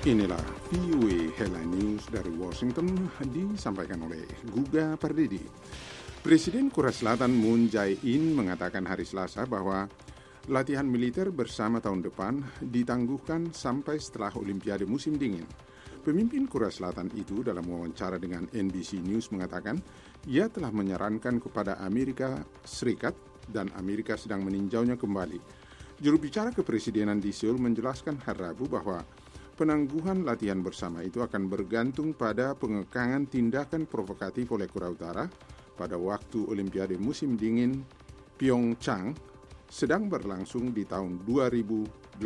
Inilah VOA Headline News dari Washington disampaikan oleh Guga Pardidi. Presiden Korea Selatan Moon Jae-in mengatakan hari Selasa bahwa latihan militer bersama tahun depan ditangguhkan sampai setelah Olimpiade musim dingin. Pemimpin Korea Selatan itu dalam wawancara dengan NBC News mengatakan ia telah menyarankan kepada Amerika Serikat dan Amerika sedang meninjaunya kembali. Juru bicara kepresidenan di Seoul menjelaskan hari Rabu bahwa penangguhan latihan bersama itu akan bergantung pada pengekangan tindakan provokatif oleh Korea Utara pada waktu Olimpiade musim dingin Pyeongchang sedang berlangsung di tahun 2018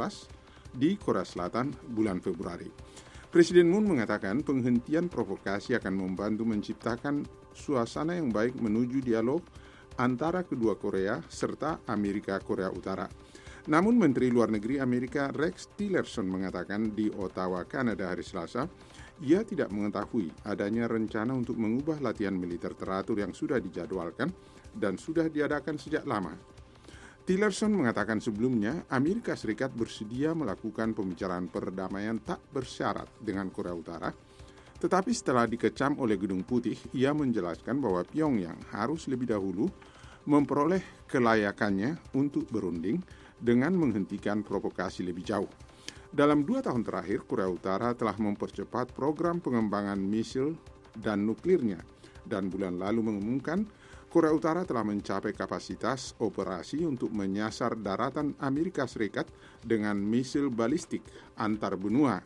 di Korea Selatan bulan Februari. Presiden Moon mengatakan penghentian provokasi akan membantu menciptakan suasana yang baik menuju dialog antara kedua Korea serta Amerika Korea Utara. Namun Menteri Luar Negeri Amerika Rex Tillerson mengatakan di Ottawa, Kanada hari Selasa, ia tidak mengetahui adanya rencana untuk mengubah latihan militer teratur yang sudah dijadwalkan dan sudah diadakan sejak lama. Tillerson mengatakan sebelumnya Amerika Serikat bersedia melakukan pembicaraan perdamaian tak bersyarat dengan Korea Utara, tetapi setelah dikecam oleh Gedung Putih, ia menjelaskan bahwa Pyongyang harus lebih dahulu memperoleh kelayakannya untuk berunding dengan menghentikan provokasi lebih jauh. Dalam 2 tahun terakhir, Korea Utara telah mempercepat program pengembangan misil dan nuklirnya, dan bulan lalu mengumumkan Korea Utara telah mencapai kapasitas operasi untuk menyasar daratan Amerika Serikat dengan misil balistik antar benua.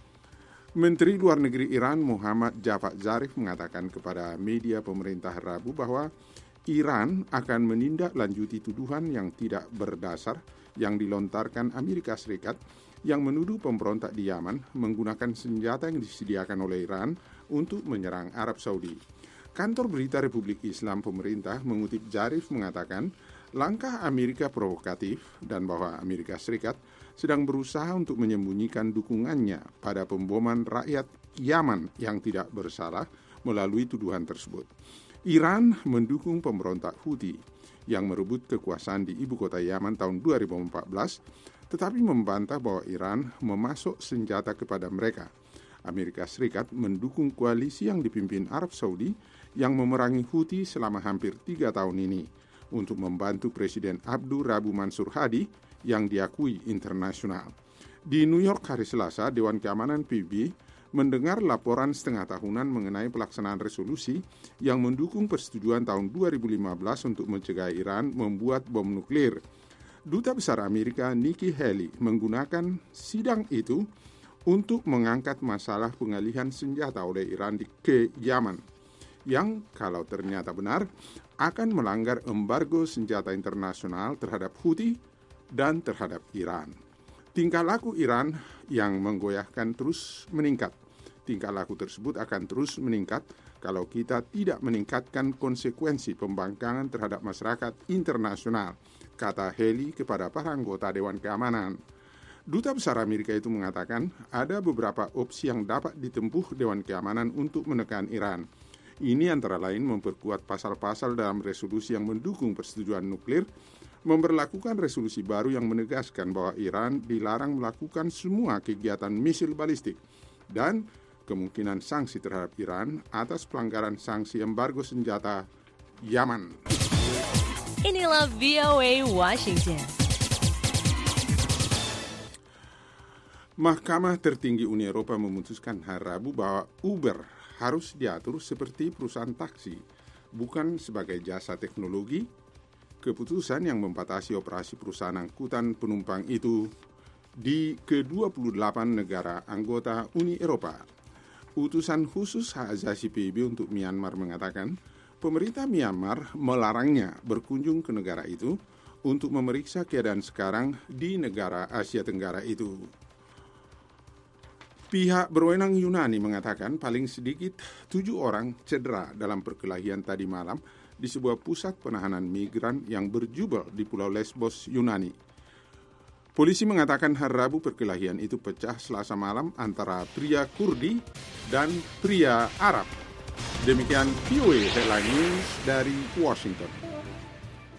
Menteri Luar Negeri Iran Muhammad Javad Zarif mengatakan kepada media pemerintah Rabu bahwa Iran akan menindaklanjuti tuduhan yang tidak berdasar yang dilontarkan Amerika Serikat yang menuduh pemberontak di Yaman menggunakan senjata yang disediakan oleh Iran untuk menyerang Arab Saudi. Kantor Berita Republik Islam Pemerintah mengutip Zarif mengatakan langkah Amerika provokatif dan bahwa Amerika Serikat sedang berusaha untuk menyembunyikan dukungannya pada pemboman rakyat Yaman yang tidak bersalah melalui tuduhan tersebut. Iran mendukung pemberontak Houthi yang merebut kekuasaan di ibu kota Yaman tahun 2014, tetapi membantah bahwa Iran memasok senjata kepada mereka. Amerika Serikat mendukung koalisi yang dipimpin Arab Saudi yang memerangi Houthi selama hampir 3 tahun ini untuk membantu Presiden Abdul Rabu Mansur Hadi yang diakui internasional. Di New York hari Selasa, Dewan Keamanan PBB mendengar laporan setengah tahunan mengenai pelaksanaan resolusi yang mendukung persetujuan tahun 2015 untuk mencegah Iran membuat bom nuklir. Duta Besar Amerika Nikki Haley menggunakan sidang itu untuk mengangkat masalah pengalihan senjata oleh Iran ke Yaman, yang kalau ternyata benar akan melanggar embargo senjata internasional terhadap Houthi dan terhadap Iran. Tingkah laku Iran yang menggoyahkan terus meningkat. Tingkah laku tersebut akan terus meningkat kalau kita tidak meningkatkan konsekuensi pembangkangan terhadap masyarakat internasional, kata Haley kepada para anggota Dewan Keamanan. Duta Besar Amerika itu mengatakan ada beberapa opsi yang dapat ditempuh Dewan Keamanan untuk menekan Iran. Ini antara lain memperkuat pasal-pasal dalam resolusi yang mendukung persetujuan nuklir, memberlakukan resolusi baru yang menegaskan bahwa Iran dilarang melakukan semua kegiatan misil balistik, dan kemungkinan sanksi terhadap Iran atas pelanggaran sanksi embargo senjata Yaman. Inilah VOA Washington. Mahkamah Tertinggi Uni Eropa memutuskan hari Rabu bahwa Uber harus diatur seperti perusahaan taksi, bukan sebagai jasa teknologi. Keputusan yang membatasi operasi perusahaan angkutan penumpang itu di ke-28 negara anggota Uni Eropa. Utusan khusus hak asasi PBB untuk Myanmar mengatakan pemerintah Myanmar melarangnya berkunjung ke negara itu untuk memeriksa keadaan sekarang di negara Asia Tenggara itu. Pihak berwenang Yunani mengatakan paling sedikit 7 orang cedera dalam perkelahian tadi malam di sebuah pusat penahanan migran yang berjubel di Pulau Lesbos, Yunani. Polisi mengatakan hari Rabu perkelahian itu pecah Selasa malam antara pria Kurdi dan pria Arab. Demikian VOA Headline News dari Washington.